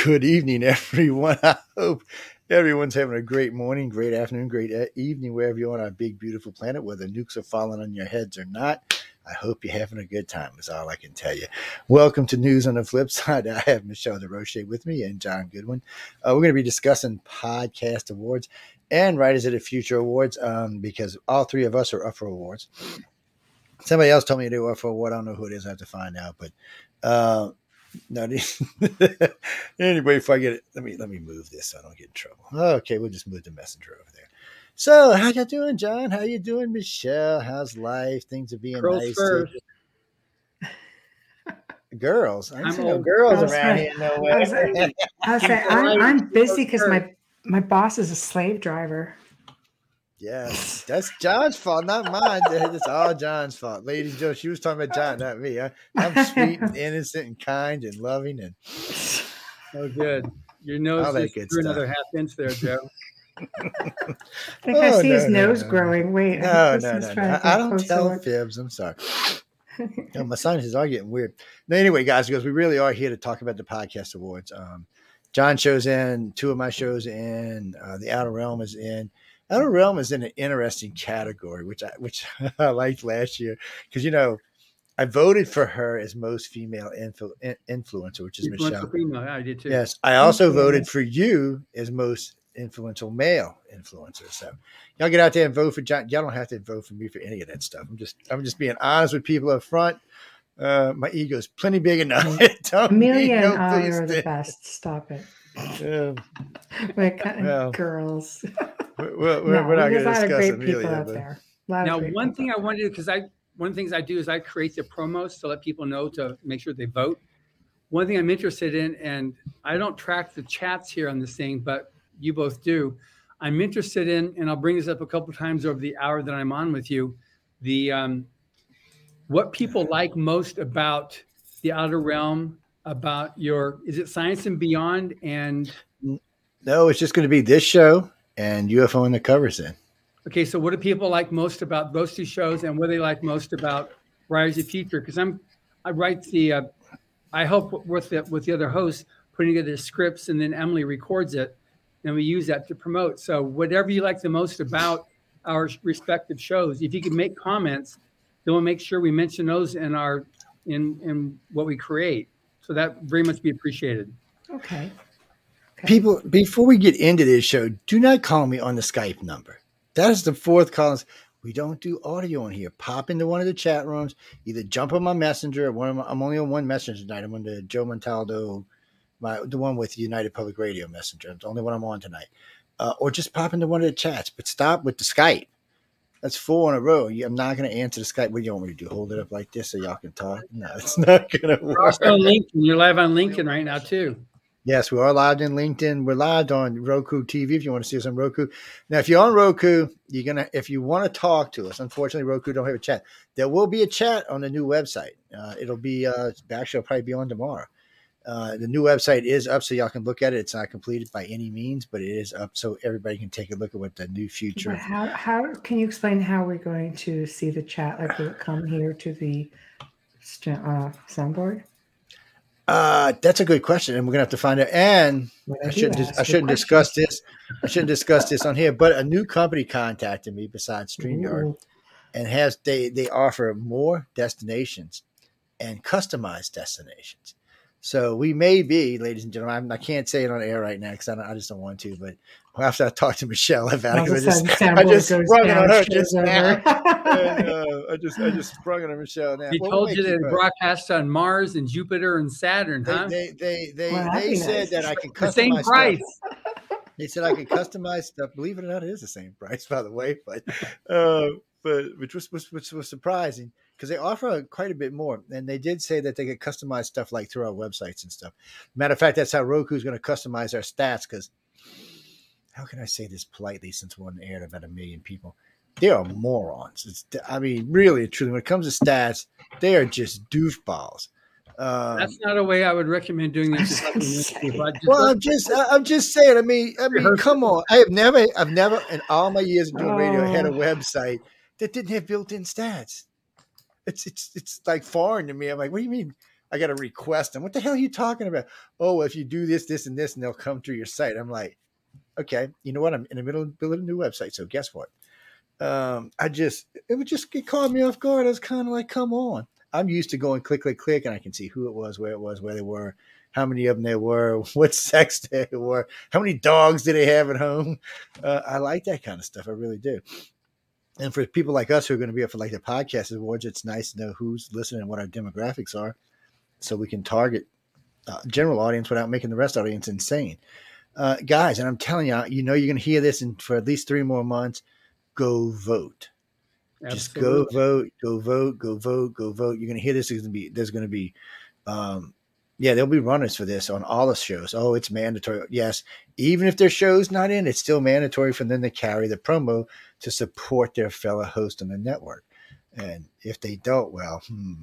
Good evening, everyone. I hope everyone's having a great morning, great afternoon, great evening, wherever you're on our big, beautiful planet, whether nukes are falling on your heads or not. I hope you're having a good time, is all I can tell you. Welcome to News on the Flip Side. I have Michelle DeRoche with me and John Goodwin. We're going to be discussing podcast awards and Writers of the Future awards because all three of us are up for awards. Somebody else told me they were up for award. I don't know who it is. I have to find out, but no. Anyway, before I get it, let me move this so I don't get in trouble. Okay, we'll just move the messenger over there. So, how you doing, John? How you doing, Michelle? How's life? Things are being Girls nice first. to you. Girls. I ain't seen no old. girls That's around right. here nowhere. I'm busy because my boss is a slave driver. Yes, that's John's fault, not mine. It's all John's fault. Ladies and gentlemen, she was talking about John, not me. I'm sweet and innocent and kind and loving and Oh, good. Your all nose that just good grew stuff. another half inch there, Joe. I think I see his nose growing. Wait, No. I don't tell look. fibs. I'm sorry. No, my sinuses are getting weird. No, anyway, guys, because we really are here to talk about the podcast awards. John shows in, two of my shows in, the Outer Realm is in. Outer Realm is in an interesting category, which I liked last year because I voted for her as most female influencer, which is Michelle. Female. I did too. Yes, I also voted for you as most influential male influencer. So y'all get out there and vote for John. Y'all don't have to vote for me for any of that stuff. I'm just being honest with people up front. My ego's plenty big enough. Amelia and I are the best. Stop it. Girls. We're not going to discuss Amelia. Out there. Now, one thing I wanted to do, because one of the things I do is I create the promos to let people know to make sure they vote. One thing I'm interested in, and I don't track the chats here on this thing, but you both do. I'm interested in, and I'll bring this up a couple of times over the hour that I'm on with you, the what people like most about the Outer Realm, about is it Science and Beyond? And no, it's just going to be this show and UFO in the Covers in. Okay, so what do people like most about those two shows, and what do they like most about Writers of the Future? Because I write I help with the other hosts putting together the scripts, and then Emily records it, and we use that to promote. So whatever you like the most about our respective shows, if you can make comments, then we'll make sure we mention those in what we create. So that very much be appreciated. Okay. People, before we get into this show, do not call me on the Skype number. That is the fourth call. We don't do audio on here. Pop into one of the chat rooms. Either jump on my messenger. I'm only on one messenger tonight. I'm on the Joe Montaldo, the one with United Public Radio messenger. It's the only one I'm on tonight. Or just pop into one of the chats. But stop with the Skype. That's 4 in a row. I'm not going to answer the Skype. What do you want me to do? Hold it up like this so y'all can talk? No, it's not going to work. Also on LinkedIn. You're live on LinkedIn right now, too. Yes, we are live on LinkedIn. We're live on Roku TV if you want to see us on Roku. Now, if you're on Roku, if you want to talk to us, unfortunately, Roku don't have a chat. There will be a chat on the new website. It'll be actually, it'll probably be on tomorrow. The new website is up, so y'all can look at it. It's not completed by any means, but it is up, so everybody can take a look at what the new future. But how can you explain how we're going to see the chat? Like, will it come here to the soundboard? That's a good question, and we're gonna have to find out. And I shouldn't discuss this. I shouldn't discuss this on here. But a new company contacted me besides StreamYard, and they offer more destinations and customized destinations. So we may be, ladies and gentlemen, I can't say it on air right now because I just don't want to. But after I talk to Michelle about it, I just sprung it on her just now. I just sprung it on Michelle now. He told you that it broadcasts on Mars and Jupiter and Saturn, huh? They said that I can customize the same price. Stuff. They said I can customize stuff. Believe it or not, it is the same price, by the way. But which was surprising because they offer quite a bit more. And they did say that they could customize stuff like through our websites and stuff. Matter of fact, that's how Roku is going to customize our stats because how can I say this politely since we're on the air to about 1 million people? They are morons. Really, truly, when it comes to stats, they are just doofballs. That's not a way I would recommend doing this. Well, I'm just saying. I mean, come on. I've never in all my years of doing radio had a website that didn't have built-in stats. It's like foreign to me. I'm like, what do you mean? I got to request them. What the hell are you talking about? Oh, well, if you do this, this, and this, and they'll come through your site. I'm like, okay, you know what? I'm in the middle of building a new website. So guess what? It caught me off guard. I was kind of like, come on. I'm used to going click, click, click, and I can see who it was, where they were, how many of them there were, what sex they were, how many dogs did they have at home. I like that kind of stuff. I really do. And for people like us who are going to be up for like the podcast awards, it's nice to know who's listening and what our demographics are, so we can target general audience without making the rest audience insane. Guys, and I'm telling you, you're going to hear this for at least 3 more months. Go vote. Absolutely. Just go vote, go vote, go vote, go vote. You're going to hear this. There's going to be, there'll be runners for this on all the shows. Oh, it's mandatory. Yes. Even if their show's not in, it's still mandatory for them to carry the promo to support their fellow host on the network. And if they don't, well,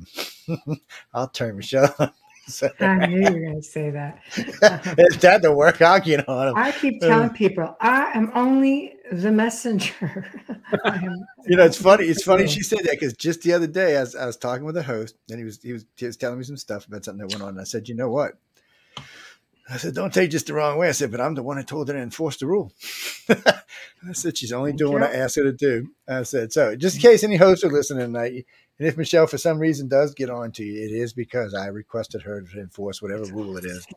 I'll turn Michelle on. So, I knew you were going to say that. If that don't work, I'll get on them. I keep telling people, I am only the messenger. It's funny. It's funny she said that, because just the other day, I was talking with a host, and he was telling me some stuff about something that went on. And I said, you know what? I said, don't take this the wrong way. I said, but I'm the one that told her to enforce the rule. I said, she's only doing what I asked her to do. I said, so just in case any hosts are listening tonight, and if Michelle, for some reason, does get on to you, it is because I requested her to enforce whatever rule it is.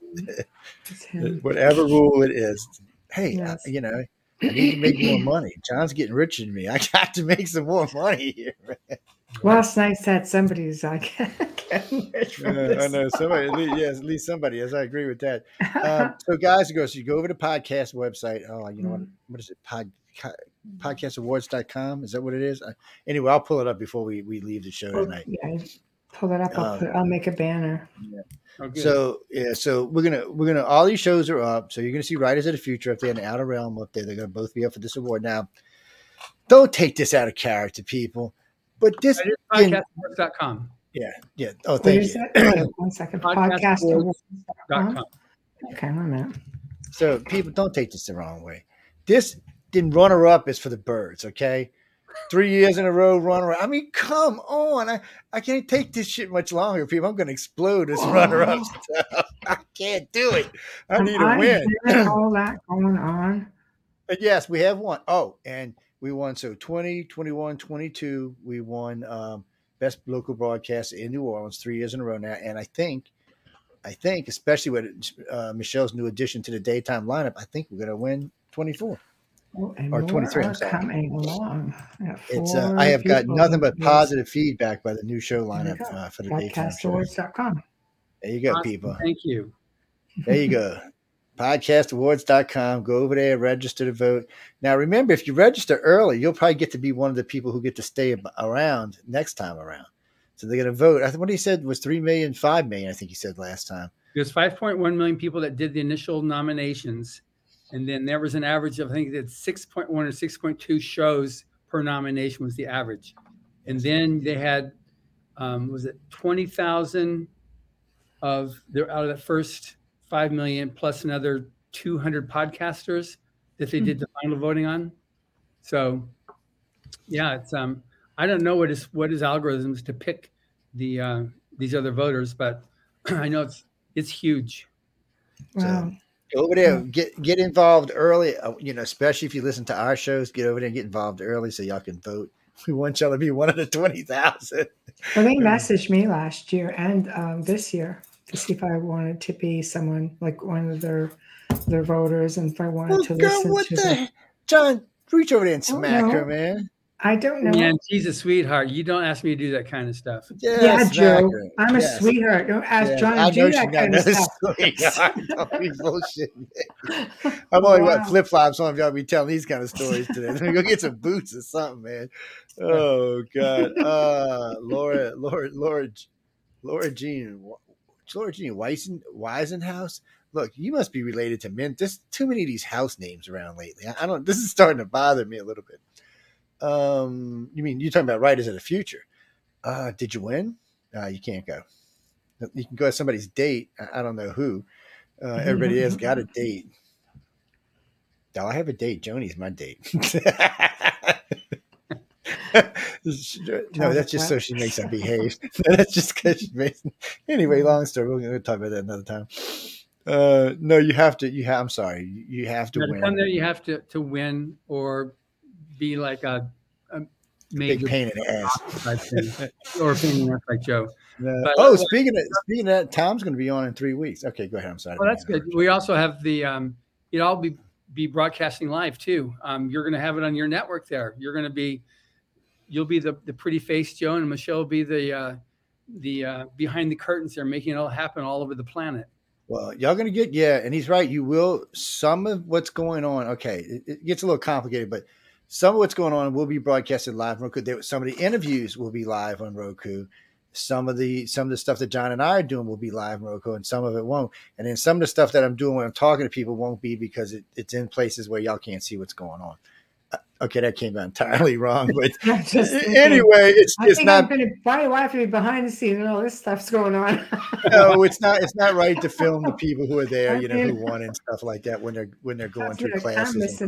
Whatever rule it is. Hey, yes. I need to make more money. John's getting richer than me. I got to make some more money here. Well, it's nice that somebody's like getting rich from this. I know somebody. At least somebody. Yes, I agree with that. So, guys, so you go over to the podcast website. Oh, you know what is it? Podcastawards.com. Is that what it is? Anyway, I'll pull it up before we leave the show tonight. Yeah, pull it up. I'll make a banner. Yeah. Okay. So we're gonna all these shows are up. So you're gonna see Writers of the Future up there and Outer Realm up there. They're gonna both be up for this award. Now, don't take this out of character, people. But this podcastawards.com. Yeah. Oh, thank you. 1 second. Podcastawards.com. Okay, 1 minute. So people, don't take this the wrong way. This runner-up is for the birds, okay? 3 years in a row, runner-up. I mean, come on. I can't take this shit much longer, people. I'm going to explode this runner-up stuff. I can't do it. I need a win. All that going on. But yes, we have one. Oh, and we won. So 20, 21, 22, we won Best Local Broadcast in New Orleans 3 years in a row now. And I think, especially with Michelle's new addition to the daytime lineup, I think we're going to win 24. Or 23. I'm sorry. Coming along. I have got nothing but positive feedback by the new show lineup for the daytime show. Podcastawards.com. There you go, people. Thank you. There you go. Podcastawards.com. Go over there, register to vote. Now, remember, if you register early, you'll probably get to be one of the people who get to stay around next time around. So they're going to vote. I think what he said was 3 million, 5 million, I think he said last time. There's 5.1 million people that did the initial nominations. And then there was an average of, I think that 6.1 or 6.2 shows per nomination was the average. And then they had, 20,000 out of the first 5 million plus another 200 podcasters that they did the final voting on. So, yeah, it's I don't know what his algorithms to pick the these other voters, but I know it's huge. Wow. Go over there, get involved early. Especially if you listen to our shows, get over there and get involved early so y'all can vote. We want y'all to be one of the 20,000. Well, they messaged me last year and this year to see if I wanted to be someone like one of their voters, and if I wanted to listen to them. John, reach over there and smack her, man. I don't know. Man, she's a sweetheart. You don't ask me to do that kind of stuff. Yeah, Joe. I'm a sweetheart. Don't ask John to do that kind of stuff. Don't be bullshitting. I'm only flip-flops on if y'all be telling these kind of stories today. Let me go get some boots or something, man. Oh, God. Laura Jean Weisenhouse. Look, you must be related to men. There's too many of these house names around lately. This is starting to bother me a little bit. You're talking about Writers of the Future. Did you win? You can't go. You can go to somebody's date. I don't know who. Everybody has got a date. I have a date. Joni's my date. No, that's just so she makes them behave. That's just because she makes. Anyway, long story. We're going to talk about that another time. No, you have to. I'm sorry. You have to win. Come there, you have to win or be like a big pain in the ass, or a pain in the ass like Joe. But, speaking of that, Tom's going to be on in 3 weeks. Okay, go ahead. I'm sorry. Oh, that's good. We also have the I'll be broadcasting live too. You're going to have it on your network there. You'll be the pretty face Joe, and Michelle will be the behind the curtains there, making it all happen all over the planet. Well, y'all going to get, and he's right. You will, some of what's going on. Okay. It gets a little complicated, but some of what's going on will be broadcasted live on Roku. Some of the interviews will be live on Roku. Some of the stuff that John and I are doing will be live on Roku, and some of it won't. And then some of the stuff that I'm doing when I'm talking to people won't be, because it's in places where y'all can't see what's going on. Okay, that came out entirely wrong, but anyway, it's not. Why have to be behind the scenes and all this stuff's going on? No, it's not. It's not right to film the people who are there, who won and stuff like that when they're going through classes.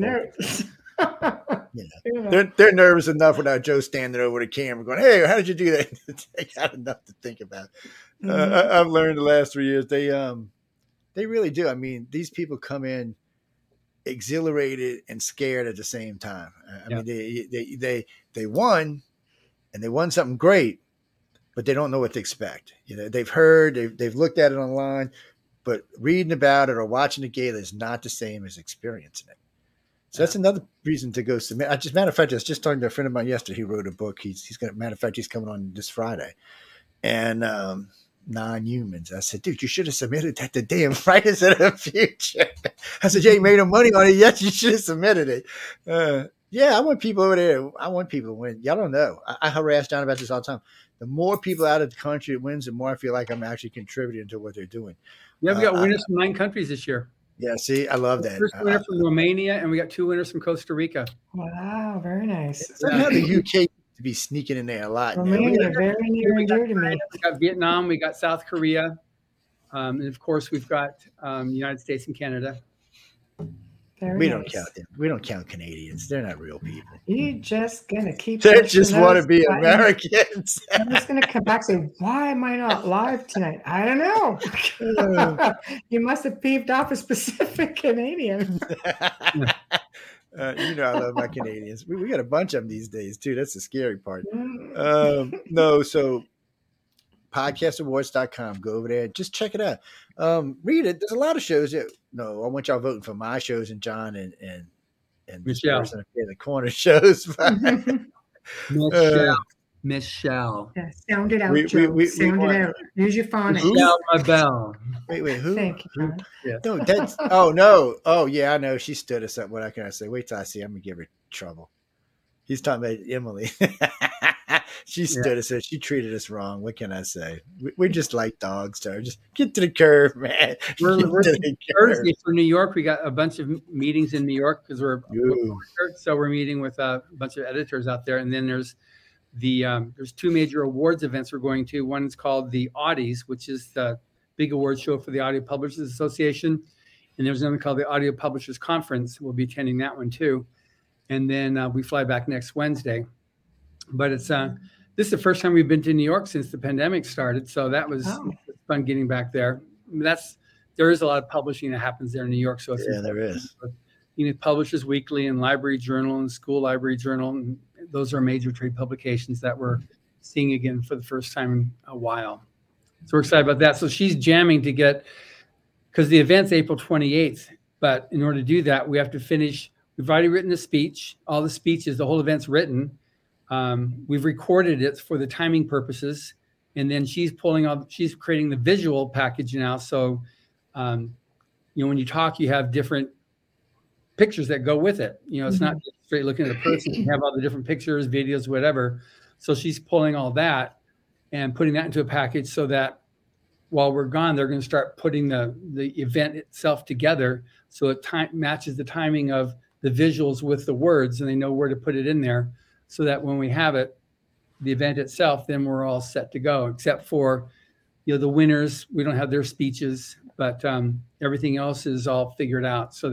They're nervous enough without Joe standing over the camera going, "Hey, how did you do that?" They got enough to think about. I've learned the last 3 years they really do. I mean, these people come in exhilarated and scared at the same time. I mean, they won, and they won something great, but they don't know what to expect. They've heard, they've looked at it online, but reading about it or watching the gala is not the same as experiencing it. So that's another reason to go submit. Matter of fact, I was just talking to a friend of mine yesterday. He wrote a book. He's coming on this Friday, and Non-Humans. I said, dude, you should have submitted that to damn Fridays in the Future. I said, you ain't made no money on it yet. You should have submitted it. I want people over there. I want people to win. Y'all don't know. I harass John about this all the time. The more people out of the country that wins, the more I feel like I'm actually contributing to what they're doing. Yeah, we got winners from 9 countries this year. Yeah, see, I love that. First winner from Romania, and we got 2 winners from Costa Rica. Wow, very nice. Somehow the UK to be sneaking in there a lot. Romania, very near and dear to me. We got Vietnam, we got South Korea, and of course we've got United States and Canada. We don't count them. We don't count Canadians. They're not real people. You're just gonna keep. They just want to be Americans. I'm just gonna come back and say, why am I not live tonight? I don't know. You must have peeved off a specific Canadian. I love my Canadians. We got a bunch of them these days too. That's the scary part. So podcastawards.com. Go over there. Just check it out. Read it. There's a lot of shows. I want y'all voting for my shows and John and Michelle. In the corner shows. Michelle. Yeah, sound it out, Joe. Sound it out. Use your phonics. Michelle Mabel. Wait, who? Thank you, John. Yeah. No, that's. Oh no. Oh yeah, I know. She stood us up. What can I say? Wait till I see. I'm gonna give her trouble. He's talking about Emily. She stood us up. She treated us wrong. What can I say? We're just like dogs to her. Just get to the curve, man. Thursday for New York, we got a bunch of meetings in New York because we're meeting with a bunch of editors out there, and then there's there's 2 major awards events we're going to. One is called the Audies, which is the big award show for the Audio Publishers Association, and there's another called the Audio Publishers Conference. We'll be attending that one too, and then we fly back next Wednesday. But it's this is the first time we've been to New York since the pandemic started, so that was fun getting back there. There is a lot of publishing that happens there in New York, so there is. Publishers Weekly and Library Journal and School Library Journal, and those are major trade publications that we're seeing again for the first time in a while. So we're excited about that. So she's jamming to get, because the event's April 28th, but in order to do that, we have to finish. We've already written the speech, all the speeches, the whole event's written. We've recorded it for the timing purposes, and then she's creating the visual package now. So, when you talk, you have different pictures that go with it. It's not just straight looking at a person. You have all the different pictures, videos, whatever. So she's pulling all that and putting that into a package so that while we're gone, they're going to start putting the event itself together so it matches the timing of the visuals with the words, and they know where to put it in there, so that when we have it, the event itself, then we're all set to go, except for, the winners. We don't have their speeches, but everything else is all figured out so that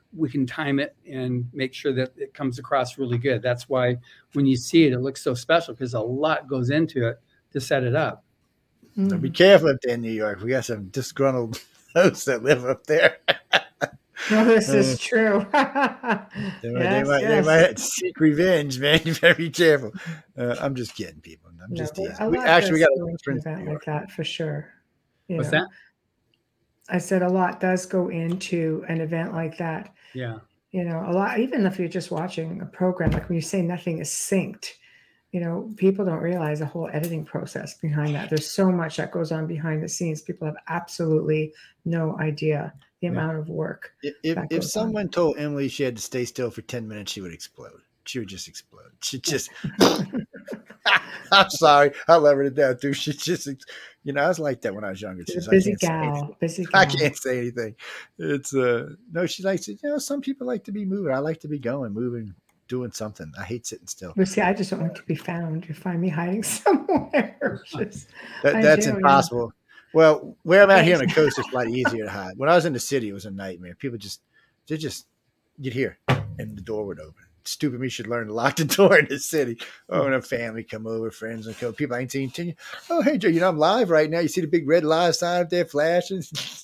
we can time it and make sure that it comes across really good. That's why when you see it, it looks so special because a lot goes into it to set it up. So be careful up there in New York. We got some disgruntled hosts that live up there. No, this is true. They might seek revenge, man. You better be careful. I'm just kidding, people. I'm just teasing. We got an event like that for sure. What's that? I said a lot does go into an event like that. Yeah. A lot, even if you're just watching a program, like when you say nothing is synced, people don't realize the whole editing process behind that. There's so much that goes on behind the scenes. People have absolutely no idea the amount of work. If someone told Emily she had to stay still for 10 minutes, she would explode. She would just explode. She just, I'm sorry. I love her to death, dude. She just, I was like that when I was younger. She's a busy gal. I can't say anything. It's, no, she likes it. Some people like to be moving. I like to be going, moving, doing something. I hate sitting still. But see, I just don't want to be found. You find me hiding somewhere. That's impossible. Well, where I'm out here on the coast, it's a lot easier to hide. When I was in the city, it was a nightmare. People you'd hear, and the door would open. Stupid me should learn to lock the door in the city. Oh, and a family come over, friends and people I ain't seen 10 years. Oh, hey, Joe, I'm live right now. You see the big red live sign up there flashing?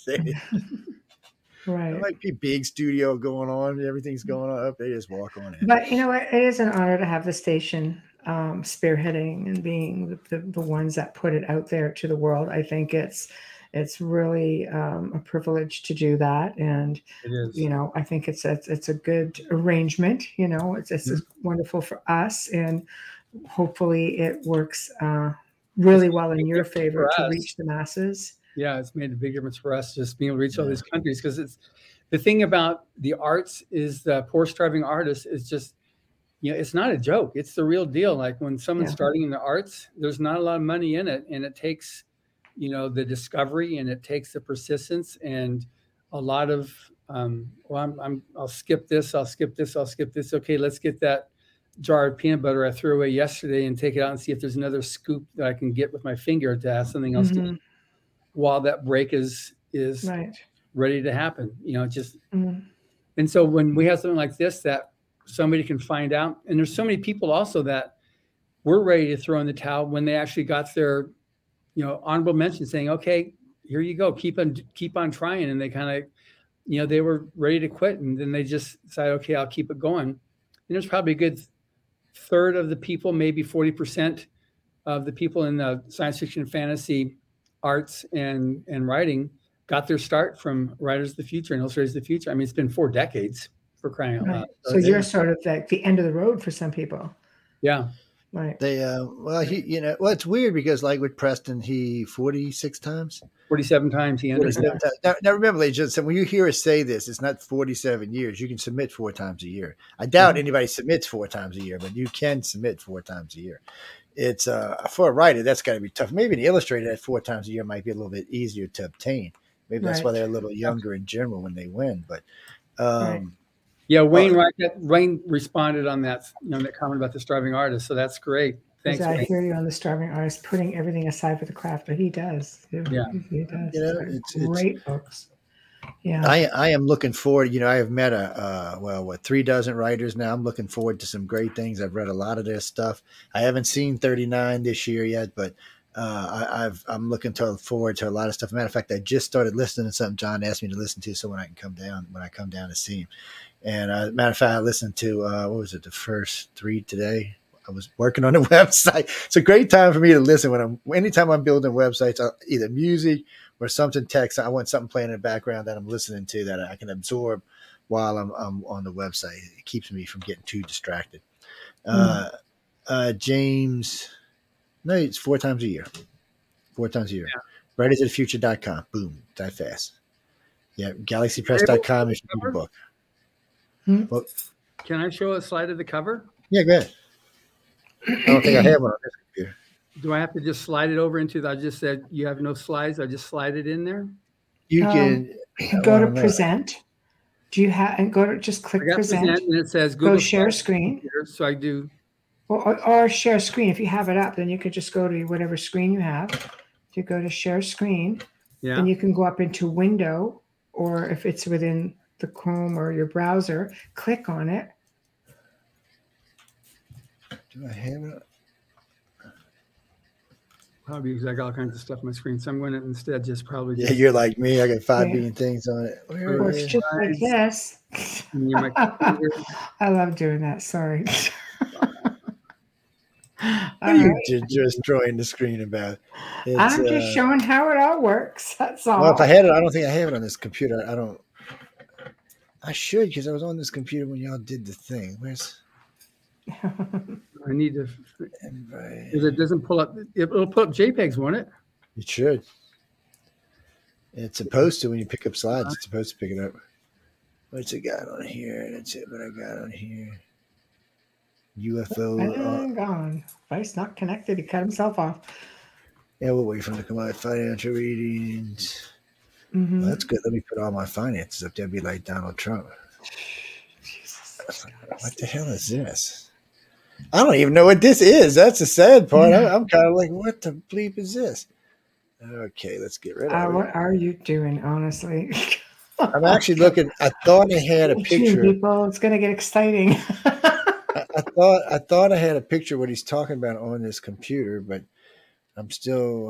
Right. Like big studio going on. Everything's going on up. They just walk on in. But it is an honor to have the station spearheading and being the ones that put it out there to the world. I think it's really a privilege to do that, and it is. I think it's a good arrangement. It's wonderful for us, and hopefully it works really well in your favor to reach the masses. Yeah, it's made a big difference for us just being able to reach all these countries, because it's the thing about the arts is the poor starving artist is just, it's not a joke. It's the real deal. Like when someone's starting in the arts, there's not a lot of money in it, and it takes, the discovery, and it takes the persistence and a lot of, I'll skip this. I'll skip this. I'll skip this. Okay, let's get that jar of peanut butter I threw away yesterday and take it out and see if there's another scoop that I can get with my finger to have something else to eat while that break is right. ready to happen. And so when we have something like this that somebody can find out, and there's so many people also that were ready to throw in the towel when they actually got their, honorable mention saying, okay, here you go, keep on trying. And they kind of, they were ready to quit, and then they just decided, okay, I'll keep it going. And there's probably a good third of the people, maybe 40% of the people in the science fiction and fantasy arts and writing got their start from Writers of the Future and Illustrators of the Future. I mean, it's been 4 decades, for crying out loud. So you're sort of like the end of the road for some people. Yeah. Right. They it's weird because like with Preston, he 47 times he ended. 47 times. Now remember, ladies and gentlemen, when you hear us say this, it's not 47 years. You can submit 4 times a year. I doubt anybody submits 4 times a year, but you can submit 4 times a year. It's for a writer, that's got to be tough. Maybe an illustrator at 4 times a year might be a little bit easier to obtain. Maybe that's why they're a little younger in general when they win. But yeah, Wayne responded on that, that comment about the starving artist. So that's great. Thanks. I hear you on the starving artist, putting everything aside for the craft, but he does. Yeah, he does. It's great books. Yeah, I am looking forward. I have met 3 dozen writers now. I'm looking forward to some great things. I've read a lot of their stuff. I haven't seen 39 this year yet, but I'm looking forward to a lot of stuff. Matter of fact, I just started listening to something John asked me to listen to, so when I come down to see him. And matter of fact, I listened to the first 3 today. I was working on a website. It's a great time for me to listen anytime I'm building websites, either music or something text. I want something playing in the background that I'm listening to that I can absorb while I'm on the website. It keeps me from getting too distracted. James, no, it's 4 times a year. 4 times a year. Yeah. WritersOfTheFuture.com. Boom, that fast. Yeah, GalaxyPress.com if you need a book. Well, can I show a slide of the cover? Yeah, go ahead. I don't think I have one on this computer. Do I have to just slide it over into I just said you have no slides? I just slide it in there? You can go to present. Do you have and go to just click present and it says Google share screen. So I do or share screen. If you have it up, then you could just go to whatever screen you have. If you go to share screen, then you can go up into window, or if it's within the Chrome or your browser, click on it. Do I have it? Probably because I got all kinds of stuff on my screen. So I'm going to instead just probably Yeah, just you're like me. I got 5 Yeah. billion things on it. Where Well, is it's it? just like this. near my computer. I love doing that. Sorry. What All are you right. just drawing the screen about? It's, I'm just showing how it all works. That's all. well, if I had it, I don't think I have it on this computer. I don't. I should, because I was on this computer when y'all did the thing. Where's I need to, invite? because it doesn't pull up. It'll pull up JPEGs, won't it? It should. It's supposed to when you pick up slides. It's supposed to pick it up. What's it got on here? That's it. What I got on here? UFO. And gone. Vice not connected. He cut himself off. Yeah, we'll wait for him to come out. Financial readings. Mhm. Well, that's good. Let me put all my finances up there. Be like Donald Trump. Jesus. What the hell is this? I don't even know what this is. That's the sad part. I'm kind of like, what the bleep is this? Okay, let's get rid of it. What are you doing, honestly? I'm actually looking. I thought I had a picture. People, it's going to get exciting. I thought I had a picture of what he's talking about on this computer, but I'm still.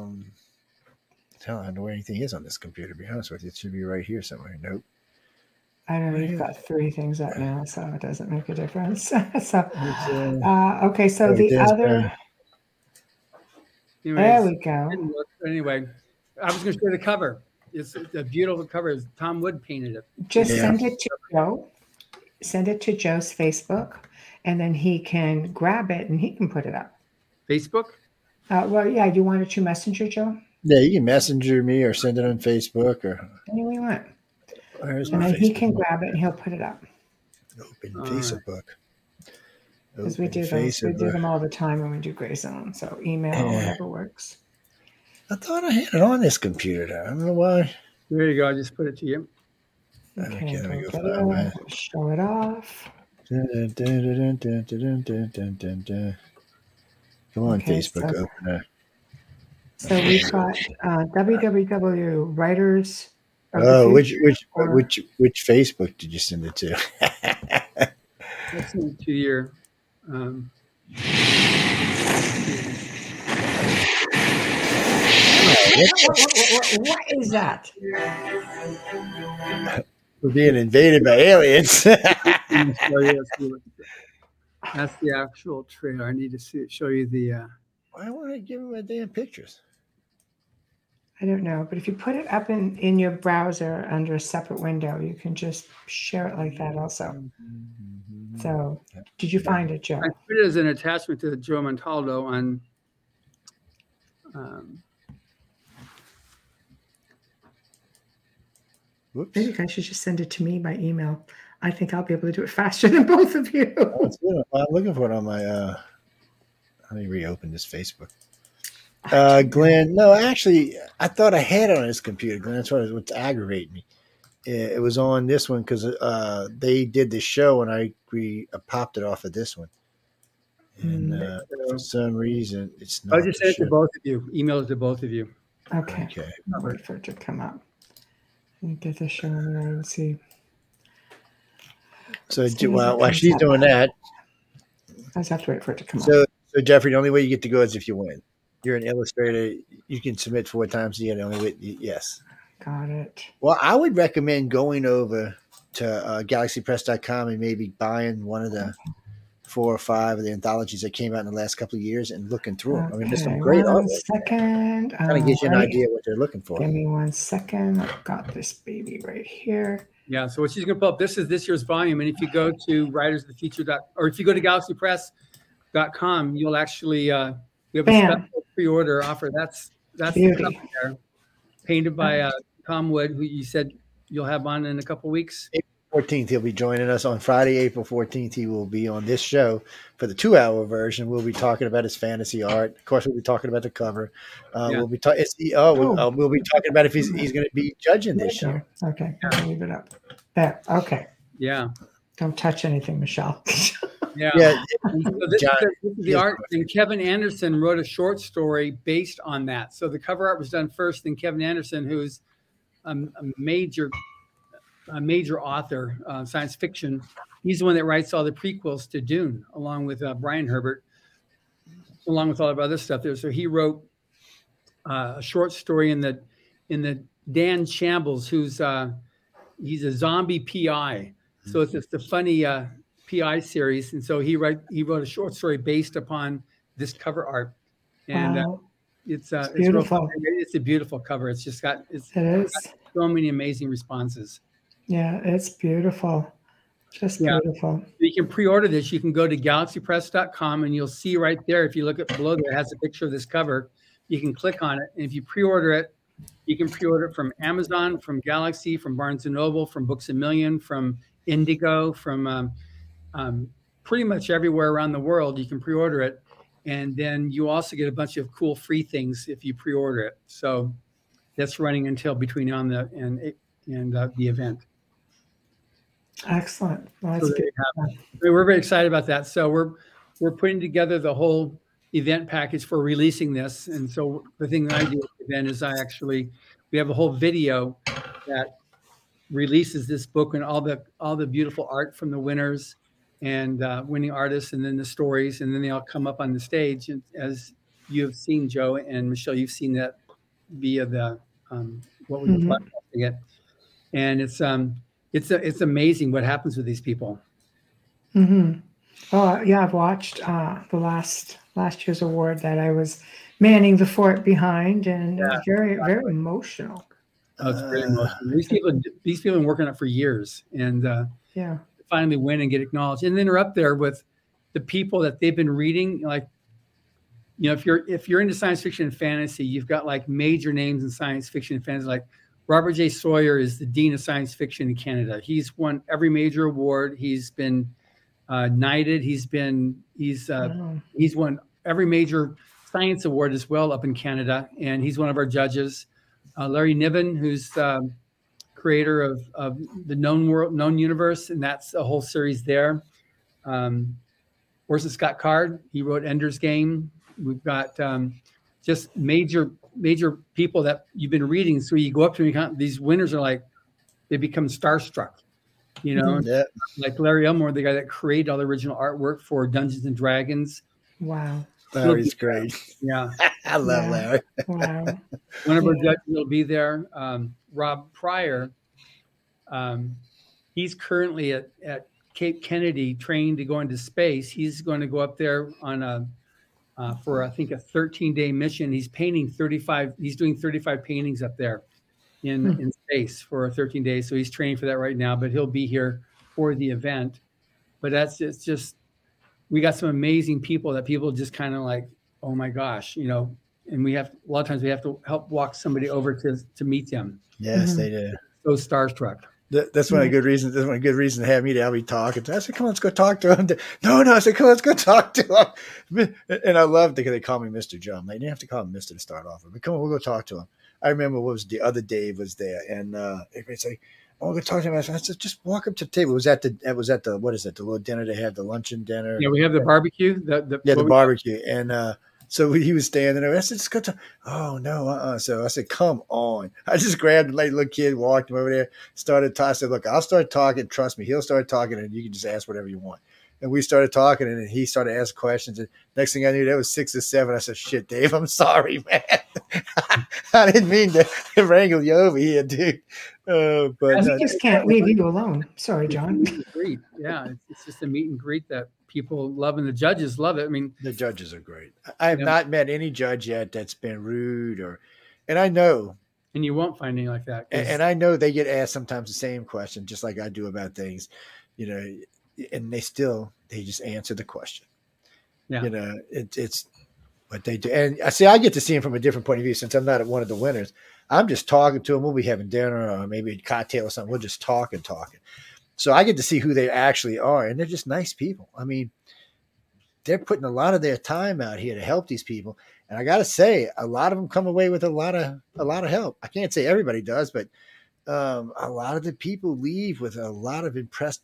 I don't know where anything is on this computer. To be honest with you, it should be right here somewhere. Nope. I know you've got 3 things up now, so it doesn't make a difference. So, okay, so oh, the there's other. Anyways, There we go. didn't look- Anyway, I was going to show the cover. It's a beautiful cover. Tom Wood painted it. Just Yeah. send it to Joe. Send it to Joe's Facebook, and then he can grab it and he can put it up. Facebook? Well, yeah, you want it to Messenger, Joe? Yeah, you can messenger me or send it on Facebook or. Any way you want. Where's And my then he Facebook? can grab it and he'll put it up. Open All Facebook. Because we do those. We do them all the time when we do Gray Zone. So email, Yeah. whatever works. I thought I had it on this computer. Though. I don't know why. There you go. I just put it to you. Okay, let me go get find mine. it, show it off. Come on, Okay, Facebook, so- open it. So we've got www writers. of the Oh, Future, or- which Facebook did you send it to? Let's send it to your. What is that? We're being invaded by aliens. That's the actual trailer. I need to show you the. Why won't I give them my damn pictures? I don't know, but if you put it up in your browser under a separate window, you can just share it like that also. So, did you find it, Joe? I put it as an attachment to Joe Montaldo on. Whoops. Maybe you guys should just send it to me by email. I think I'll be able to do it faster than both of you. Oh, it's good. I'm looking for it on my. Let me reopen this Facebook. Glenn, no, actually, I thought I had it on this computer, Glenn. That's what's aggravating me. It was on this one because they did the show and I popped it off of this one. And for some reason, it's not. I'll just send it to both of you. Email it to both of you. Okay. Okay. I'll wait for it to come up. And get this showing there and see. So As soon as while it she's comes doing up. that, I just have to wait for it to come up. so Jeffrey, the only way you get to go is if you win. You're an illustrator. You can submit 4 times a year. The only way, yes. Got it. Well, I would recommend going over to galaxypress.com and maybe buying one of the 4 or 5 of the anthologies that came out in the last couple of years and looking through them. I mean, there's some Okay, great one artwork. second. Kind of gives you an Alright. idea what they're looking for. Give me 1 second. I've got this baby right here. Yeah. So what she's going to pull up, this is this year's volume. And if you go to writersofthefuture, or if you go to galaxypress.com, you'll actually, we have a Bam. special pre-order offer. That's the Beauty. cover there, painted by Tom Wood, who you said you'll have on in a couple weeks. 14th, he'll be joining us on Friday, April 14th. He will be on this show for the 2-hour version. We'll be talking about his fantasy art. Of course, we'll be talking about the cover. We'll be talking. We'll be talking about if he's going to be judging this show. Here. Okay, I'll leave it up. There. Okay. Yeah. Don't touch anything, Michelle. Yeah. Yeah, And so this, John- is the art, and Kevin Anderson wrote a short story based on that. So the cover art was done first, then Kevin Anderson, who's a major major author, science fiction. He's the one that writes all the prequels to Dune, along with Brian Herbert, along with all of other stuff there. So he wrote a short story in the Dan Shambles, who's he's a zombie PI. So it's the funny PI series, and so he wrote a short story based upon this cover art, and Wow. it's beautiful. It's a beautiful cover. It is. Got So many amazing responses. Yeah, it's beautiful. Just beautiful. You can pre-order this. You can go to galaxypress.com and you'll see right there, if you look at below there, it has a picture of this cover. You can click on it. And if you pre-order it, you can pre-order it from Amazon, from Galaxy, from Barnes & Noble, from Books A Million, from Indigo, from pretty much everywhere around the world. You can pre-order it. And then you also get a bunch of cool free things if you pre-order it. So that's running until between now and the event. Excellent. Well, So we're very excited about that. So we're putting together the whole event package for releasing this. And so the thing that I do at the event is we have a whole video that releases this book and all the beautiful art from the winners and winning artists, and then the stories, and then they all come up on the stage. And as you have seen, Joe and Michelle, you've seen that via the what we were broadcasting it, and it's amazing what happens with these people. Mm-hmm. Oh yeah, I've watched the last year's award that I was manning the fort behind, and it was very emotional. Oh, it's very emotional. These people have been working on it for years, and finally win and get acknowledged. And then they're up there with the people that they've been reading. Like, if you're into science fiction and fantasy, you've got like major names in science fiction and fantasy, like Robert J. Sawyer is the Dean of Science Fiction in Canada. He's won every major award. He's been knighted. He's won every major science award as well up in Canada, and he's one of our judges. Larry Niven, who's creator of the known universe, and that's a whole series there. Orson Scott Card, he wrote Ender's Game. We've got just major people that you've been reading. So you go up to them, these winners are like, they become starstruck, like Larry Elmore, the guy that created all the original artwork for Dungeons and Dragons. Wow. Larry's great. Yeah. I love Larry. Wow. One of our judges will be there. Rob Pryor. He's currently at Cape Kennedy training to go into space. He's going to go up there on for I think a 13-day mission. He's doing 35 paintings up there in space for 13 days. So he's training for that right now, but he'll be here for the event. But it's just, we got some amazing people that people just kind of like, oh my gosh, and a lot of times we have to help walk somebody over to meet them. Yes, they do. So starstruck. That's one of the good reasons. That's one of the good reasons to have me. I'll be talking. I said, "Come on, let's go talk to him." No. I said, "Come on, let's go talk to him." And I love because they call me Mr. John. They didn't have to call him Mr. to start off with. But come on, we'll go talk to him. I remember what was the other Dave was there, and everybody's like, "Oh, we'll go talk to him." I said, "Just walk up to the table." It was at the what is it? The little dinner they have, the luncheon dinner. Yeah, we have the barbecue. The barbecue, and so he was standing there. I said, "Just go to." Oh no, So I said, "Come on!" I just grabbed the little kid, walked him over there, started talking. I said, "Look, I'll start talking. Trust me, he'll start talking, and you can just ask whatever you want." And we started talking, and he started asking questions. And next thing I knew, that was 6 or 7. I said, "Shit, Dave, I'm sorry, man. I didn't mean to wrangle you over here, dude." But we just can't leave you alone. Sorry, John. Great. Yeah, it's just a meet and greet that people love, and the judges love it. I mean, the judges are great. I have not met any judge yet that's been rude and I know. And you won't find any like that. And I know they get asked sometimes the same question, just like I do about things, and they just answer the question. Yeah. It's what they do. And I get to see them from a different point of view since I'm not one of the winners. I'm just talking to them. We'll be having dinner or maybe a cocktail or something. We'll just talk. So I get to see who they actually are, and they're just nice people. I mean, they're putting a lot of their time out here to help these people. And I got to say, a lot of them come away with a lot of help. I can't say everybody does, but a lot of the people leave with a lot of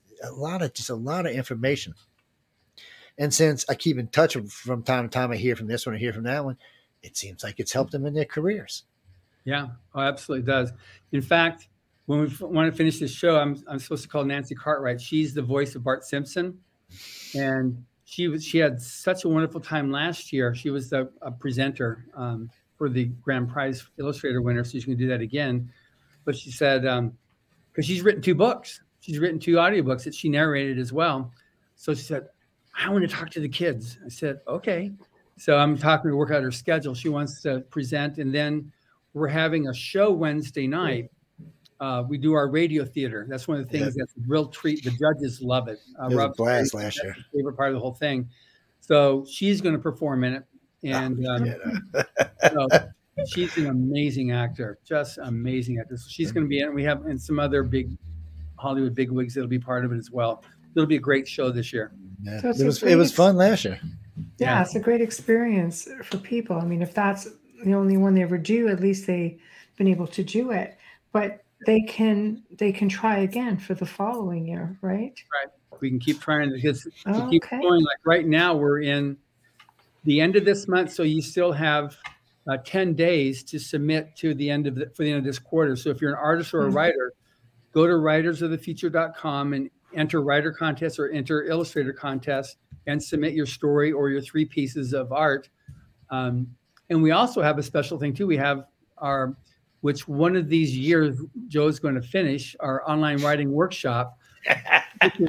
information. And since I keep in touch from time to time, I hear from this one, I hear from that one, it seems like it's helped them in their careers. Yeah, absolutely does. In fact, when we want to finish this show, I'm supposed to call Nancy Cartwright. She's the voice of Bart Simpson, and she had such a wonderful time last year. She was a presenter for the grand prize illustrator winner, so she's going to do that again. But she said because she's written 2 books, she's written 2 audiobooks that she narrated as well. So she said, I want to talk to the kids. I said, okay. So I'm talking to work out her schedule. She wants to present, and then we're having a show Wednesday night. We do our radio theater. That's one of the things that's a real treat. The judges love it. It was a blast last year. Favorite part of the whole thing. So she's going to perform in it, and so she's an amazing actor, just amazing actor. So she's going to be in it. We have and some other big Hollywood bigwigs that'll be part of it as well. It'll be a great show this year. Yeah. So it was fun last year. Yeah, it's a great experience for people. I mean, if that's the only one they ever do, at least they've been able to do it. But they can try again for the following year, right? Right. We can keep trying because to keep going. Like right now, we're in the end of this month, so you still have 10 days to submit to the end of for the end of this quarter. So if you're an artist or a writer, go to writersofthefuture.com and enter writer contest or enter illustrator contest and submit your story or your 3 pieces of art. And we also have a special thing too. We have which one of these years Joe's going to finish, our online writing workshop. Then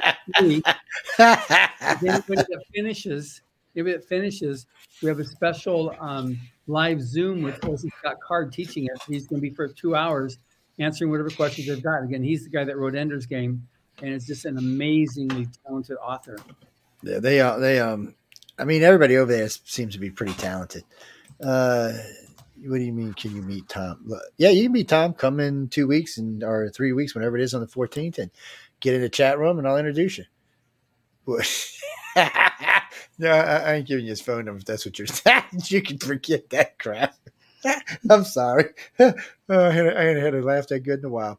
if it finishes, we have a special live Zoom with Scott Card teaching it. He's going to be for 2 hours answering whatever questions they've got. Again, he's the guy that wrote Ender's Game, and is just an amazingly talented author. Yeah, they I mean, everybody over there seems to be pretty talented. What do you mean? Can you meet Tom? Yeah, you can meet Tom. Come in 2 weeks or 3 weeks, whenever it is, on the 14th, and get in the chat room, and I'll introduce you. No, I ain't giving you his phone number if that's what you're saying. You can forget that crap. I'm sorry. I hadn't laughed that good in a while.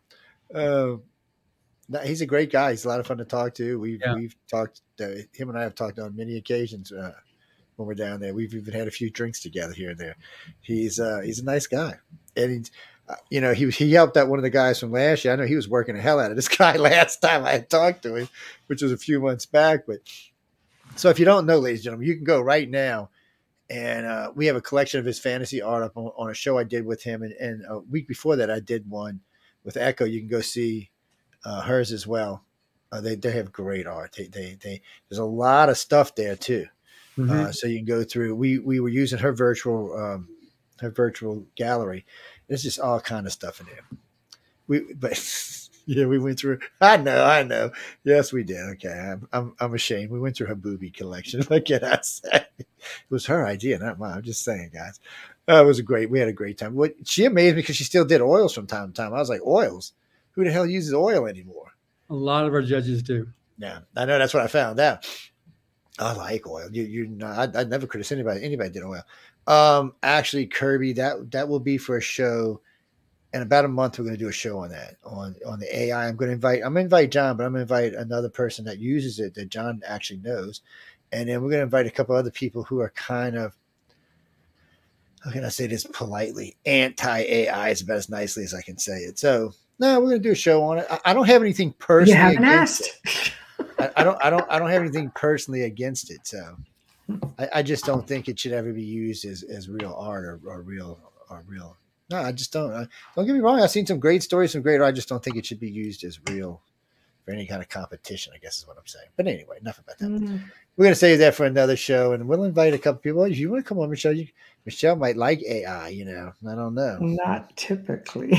He's a great guy. He's a lot of fun to talk to. We've talked. Him and I have talked on many occasions when we're down there. We've even had a few drinks together here and there. He's a nice guy, and he helped out one of the guys from last year. I know he was working the hell out of this guy last time I had talked to him, which was a few months back. But so if you don't know, ladies and gentlemen, you can go right now. And we have a collection of his fantasy art up on a show I did with him. And a week before that, I did one with Echo. You can go see hers as well. They have great art. There's a lot of stuff there too. Mm-hmm. So you can go through. We were using her virtual gallery. There's just all kind of stuff in there. We went through. I know. Yes, we did. Okay, I'm ashamed. We went through her booby collection. What can I say? It was her idea, not mine. I'm just saying, guys. We had a great time. She amazed me because she still did oils from time to time. I was like, oils? Who the hell uses oil anymore? A lot of our judges do. Yeah, I know. That's what I found out. I like oil. I'd never criticize anybody did oil. Actually, Kirby, that will be for a show. In about a month, we're going to do a show on that, on the AI. I'm going to invite John, but I'm going to invite another person that uses it that John actually knows. And then we're going to invite a couple other people who are kind of, how can I say this politely, anti-AI is about as nicely as I can say it. So, no, we're going to do a show on it. I don't have anything personally. You haven't asked. I don't have anything personally against it. So I just don't think it should ever be used as real art or real. No, I just don't. Don't get me wrong. I've seen some great stories, some great art. I just don't think it should be used as real for any kind of competition, I guess is what I'm saying. But anyway, enough about that. Mm. We're going to save that for another show, and we'll invite a couple people. If you want to come on, Michelle might like AI, I don't know. Not typically.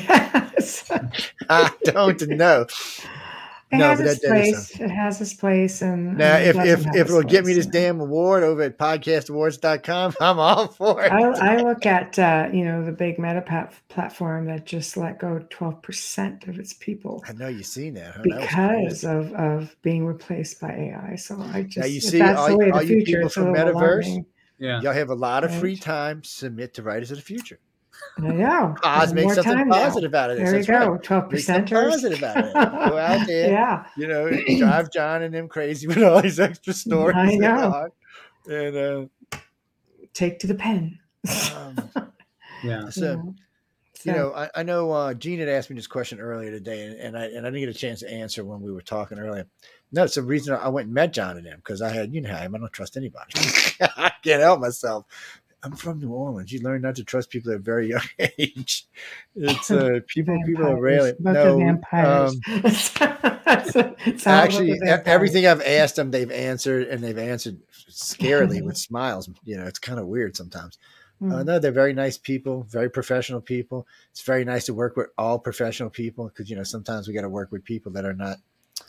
I don't know. It has its place. And now, if it'll get me this damn award over at podcastawards.com, I'm all for it. I look at the big Meta platform that just let go 12% of its people. I know you've seen that, huh? Because of being replaced by AI. So I just now you see all you people from Metaverse. Yeah, y'all have a lot of free time. Submit to Writers of the Future. I know. Make something positive out of this. There you go. 12%. Positive about it. Go out there. Yeah. Drive John and them crazy with all these extra stories. I know. And take to the pen. Yeah. So So, I know Gene had asked me this question earlier today, and I didn't get a chance to answer when we were talking earlier. No, it's the reason I went and met John and them, because I had, I don't trust anybody. I can't help myself. I'm from New Orleans. You learn not to trust people at a very young age. It's people are rarely the vampires. Actually, everything I've asked them, they've answered, and they've answered scarily with smiles. It's kind of weird sometimes. No, they're very nice people, very professional people. It's very nice to work with all professional people, because sometimes we got to work with people that are not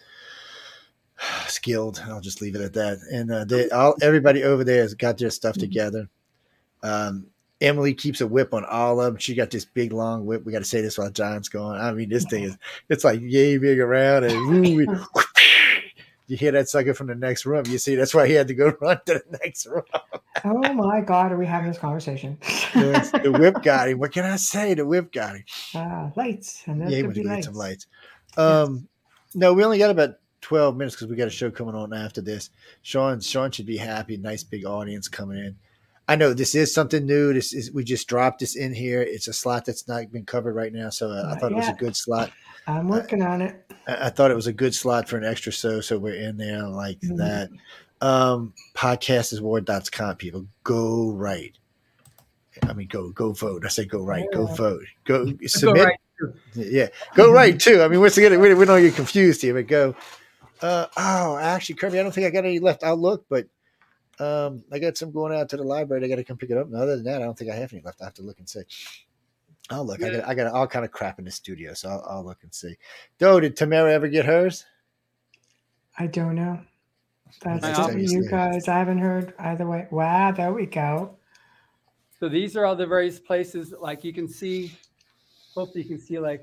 skilled. I'll just leave it at that. And everybody over there has got their stuff together. Emily keeps a whip on all of them. She got this big long whip. We got to say this while John's going. I mean, this thing it's like yay big around, and you hear that sucker from the next room. You see, that's why he had to go run to the next room. Oh my God, are we having this conversation? The whip got him. What can I say? The whip got him. Lights. And yeah, he went to get some lights. No, we only got about 12 minutes because we got a show coming on after this. Sean should be happy. Nice big audience coming in. I know this is something new. We just dropped this in here. It's a slot that's not been covered right now, so I thought it was a good slot. I'm working on it. I thought it was a good slot for an extra so we're in there like that. Podcastiswar.com, people. Go right. I mean, go vote. I say go right. Go vote. Go submit. Go right. Yeah, go right too. I mean, we don't get confused here, but go. Actually, Kirby, I don't think I got any left. I'll look, but I got some going out to the library. I got to come pick it up. And other than that, I don't think I have any left. I have to look and see. I'll look. Yeah. I got all kind of crap in the studio, so I'll look and see. Though, did Tamara ever get hers? I don't know. That's up to you guys. I haven't heard either way. Wow, there we go. So these are all the various places. Like you can see. Hopefully, you can see. Like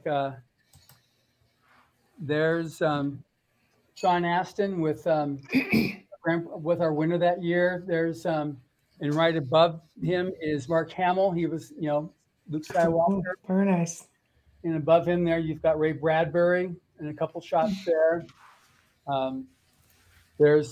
there's Sean Astin with our winner that year. There's and right above him is Mark Hamill. He was, Luke Skywalker. Very nice. And above him there, you've got Ray Bradbury and a couple shots there. There's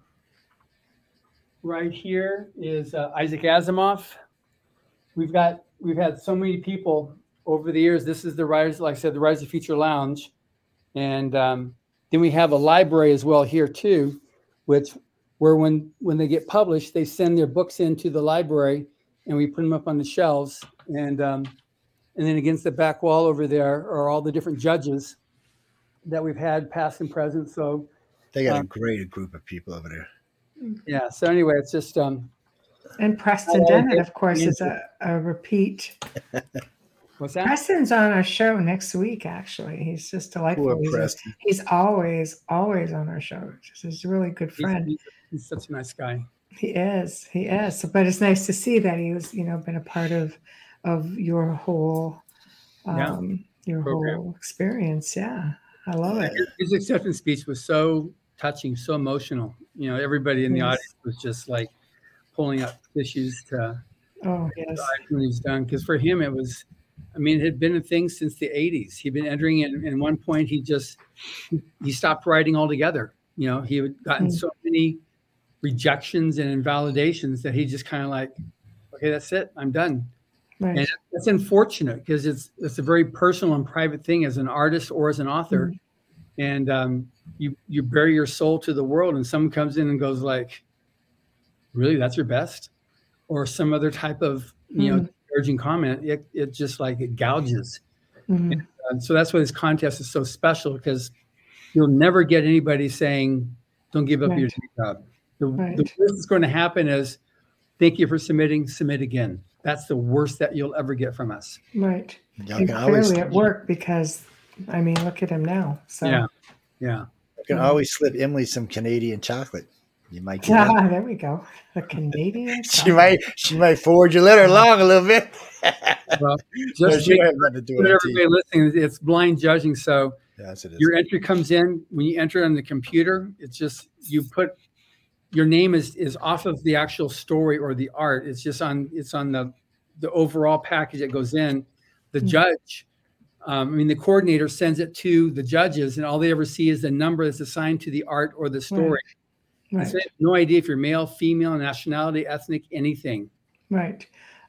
right here is Isaac Asimov. We've had so many people over the years. This is the Rise, like I said, the Rise of Future Lounge, and then we have a library as well here too, where when they get published, they send their books into the library, and we put them up on the shelves. And then against the back wall over there are all the different judges that we've had, past and present. So they got a great group of people over there. Yeah. So anyway, it's just and Preston Dennett, of course, is a repeat. What's that? Preston's on our show next week. Actually, he's just delightful. He's always on our show. He's a really good friend. He's such a nice guy. He is. But it's nice to see that he was, been a part of your whole, whole experience. Yeah, I love it. His acceptance speech was so touching, so emotional. Everybody in the audience was just like pulling up tissues to. Oh yes. When he's done, because for him it was. It had been a thing since the 80s. He'd been entering it, and at one point he stopped writing altogether. He had gotten so many rejections and invalidations that he just kind of like, okay, that's it, I'm done. Right. And that's unfortunate because it's a very personal and private thing as an artist or as an author. And you bare your soul to the world, and someone comes in and goes like, really, that's your best? Or some other type of, urgent comment, it just like it gouges. And so that's why this contest is so special, because you'll never get anybody saying, don't give up your job. The worst that's going to happen is, thank you for submitting, submit again. That's the worst that you'll ever get from us. Right. And clearly it worked, because, look at him now. So. Yeah. You can always slip Emily some Canadian chocolate. You might get there we go. The Canadian chocolate. She might forward your letter along a little bit. Well, just everybody listening, it's blind judging. So your entry comes in when you enter on the computer. It's just you put your name is off of the actual story or the art. It's just on the overall package that goes in. The judge, the coordinator sends it to the judges, and all they ever see is the number that's assigned to the art or the story. Right. So they have no idea if you're male, female, nationality, ethnic, anything. Right.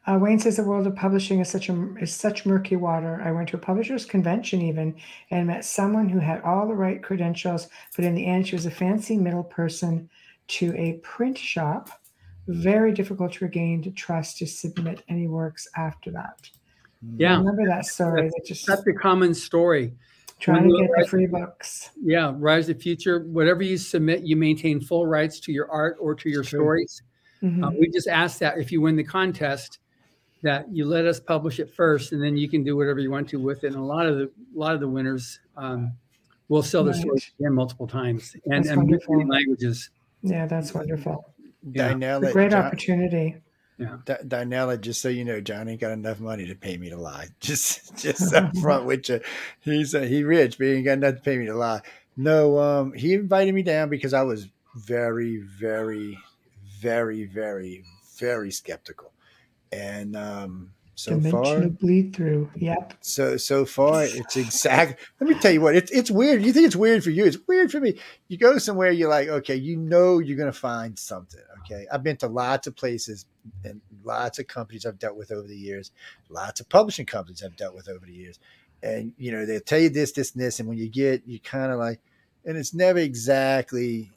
Wayne says the world of publishing is such murky water. I went to a publisher's convention even and met someone who had all the right credentials, but in the end, she was a fancy middle person to a print shop. Very difficult to regain trust to submit any works after that. Yeah. Remember that story? That's a common story. Trying to get the free books. Yeah, Rise of the Future. Whatever you submit, you maintain full rights to your art or to your stories. We just ask that if you win the contest, that you let us publish it first, and then you can do whatever you want to with it. And a lot of the winners will sell their stories again multiple times and many languages. Yeah, that's wonderful. Dinella, it's a great opportunity. Yeah, Dinella, just so you know, John ain't got enough money to pay me to lie. Just up front with you, he rich, but he ain't got enough to pay me to lie. No, he invited me down because I was very, very, very, very, very skeptical. And so far, bleed through. Yep. So far, it's exact. Let me tell you what. It's weird. You think it's weird for you? It's weird for me. You go somewhere, you're like, okay, you know, you're gonna find something. Okay, I've been to lots of places and lots of companies I've dealt with over the years. Lots of publishing companies I've dealt with over the years, and you know, they'll tell you this, and this, and when you kind of like, and it's never exactly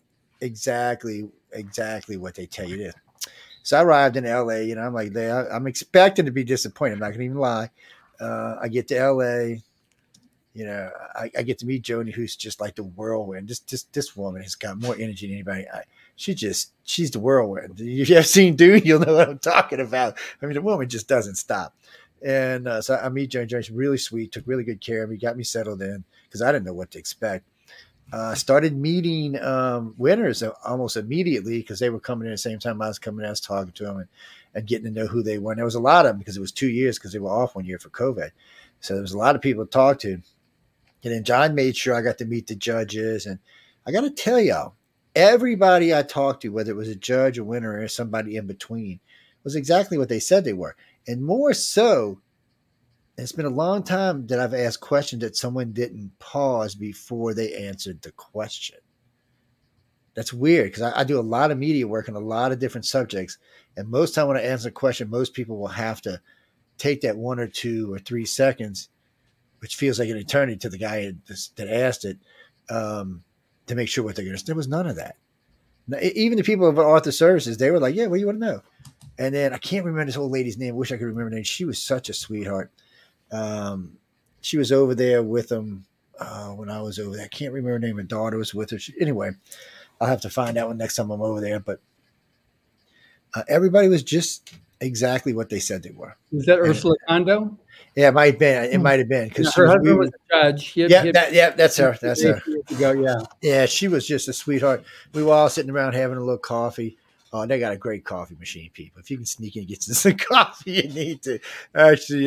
what they tell you it is. So I arrived in LA, you know, I'm like, I'm expecting to be disappointed. I'm not going to even lie. I get to LA, you know, I get to meet Joni, who's just like the whirlwind. This woman has got more energy than anybody. She's the whirlwind. If you have seen Dune, you'll know what I'm talking about. I mean, the woman just doesn't stop. And so I meet Joni. Joni's really sweet, took really good care of me, got me settled in because I didn't know what to expect. Started meeting winners almost immediately because they were coming in at the same time I was coming in. I was talking to them and getting to know who they were. And there was a lot of them because it was 2 years because they were off 1 year for COVID. So there was a lot of people to talk to. And then John made sure I got to meet the judges. And I got to tell y'all, everybody I talked to, whether it was a judge, a winner, or somebody in between, was exactly what they said they were. And more so, it's been a long time that I've asked questions that someone didn't pause before they answered the question. That's weird because I do a lot of media work on a lot of different subjects. And most time when I answer a question, most people will have to take that 1 or 2 or 3 seconds, which feels like an eternity to the guy that asked it, to make sure what they're going to say. There was none of that. Now, even the people of Author Services, they were like, yeah, what do you want to know? And then I can't remember this old lady's name. I wish I could remember her name. She was such a sweetheart. She was over there with them when I was over there. I can't remember her name. Her daughter was with her. Anyway, I'll have to find out when next time I'm over there. But everybody was just exactly what they said they were. Was that Ursula Kondo? Yeah, it might have been. It might have been because her husband was a judge. That's her. That's her. Yeah. Yeah, she was just a sweetheart. We were all sitting around having a little coffee. Oh, they got a great coffee machine, people. If you can sneak in and get some coffee, you need to. Actually,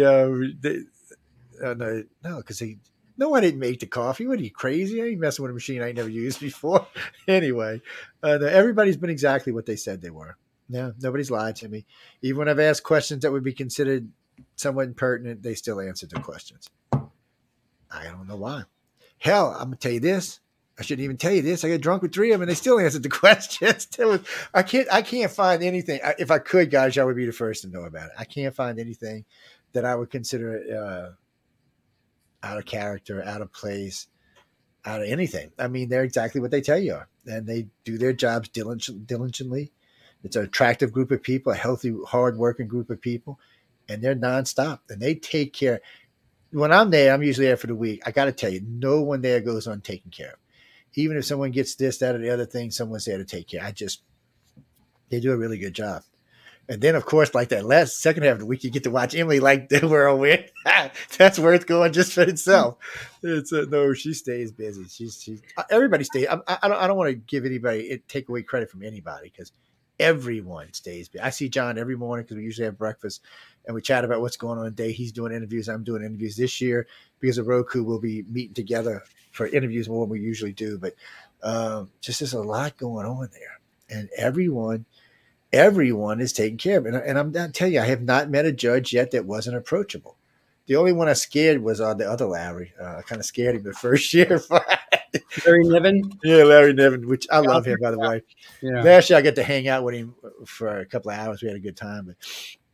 no, because I didn't make the coffee. What are you, crazy? I ain't messing with a machine I ain't never used before. Anyway, everybody's been exactly what they said they were. No, nobody's lied to me. Even when I've asked questions that would be considered somewhat impertinent, they still answered the questions. I don't know why. Hell, I'm going to tell you this. I shouldn't even tell you this. I got drunk with 3 of them, and they still answered the questions. I can't find anything. If I could, guys, I would be the first to know about it. I can't find anything that I would consider out of character, out of place, out of anything. I mean, they're exactly what they tell you are, and they do their jobs diligently. It's an attractive group of people, a healthy, hard-working group of people, and they're nonstop, and they take care. When I'm there, I'm usually there for the week. I got to tell you, no one there goes untaken care of. Even if someone gets this, that, or the other thing, someone's there to take care. They do a really good job. And then, of course, like that second half of the week, you get to watch Emily like the whirlwind. That's worth going just for itself. No, she stays busy. She's everybody stays. I don't want to give anybody take away credit from anybody because everyone stays busy. I see John every morning because we usually have breakfast and we chat about what's going on today. He's doing interviews. I'm doing interviews this year because of Roku. We'll be meeting together for interviews more than we usually do. But just there's a lot going on there, and everyone is taken care of. And I'm not telling you, I have not met a judge yet that wasn't approachable. The only one I scared was the other Larry. I kind of scared him the first year. Larry Niven? Yeah, Larry Niven, which I love him, by the way. Yeah. Last year I got to hang out with him for a couple of hours. We had a good time. But